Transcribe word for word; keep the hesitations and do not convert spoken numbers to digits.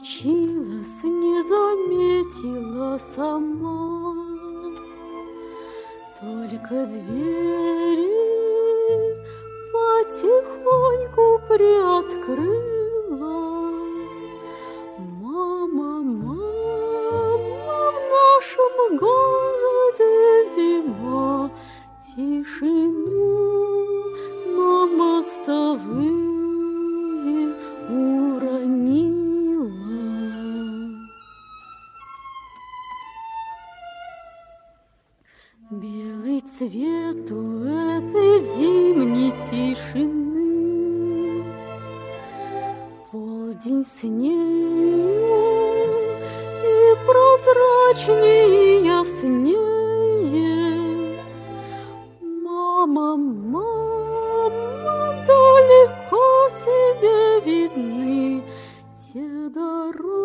случилось, не заметила сама. Только двери потихоньку приоткрыла. Мама, мама, в нашем городе зима, тишину на мостовые уронила. Белый цвет у этой зимней тишины, полдень снег и прозрачнее, яснее. Мама, мама, далеко тебе видны те дороги,